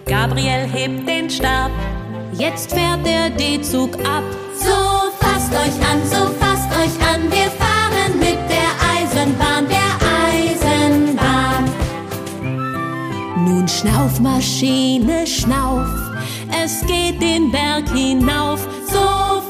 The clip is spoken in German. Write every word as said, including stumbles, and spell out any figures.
Gabriel hebt den Stab. Jetzt fährt der D-Zug ab. So fasst euch an, so fasst euch an, wir fahren mit der Eisenbahn, der Eisenbahn. Nun schnauf, Maschine, schnauf, es geht den Berg hinauf. So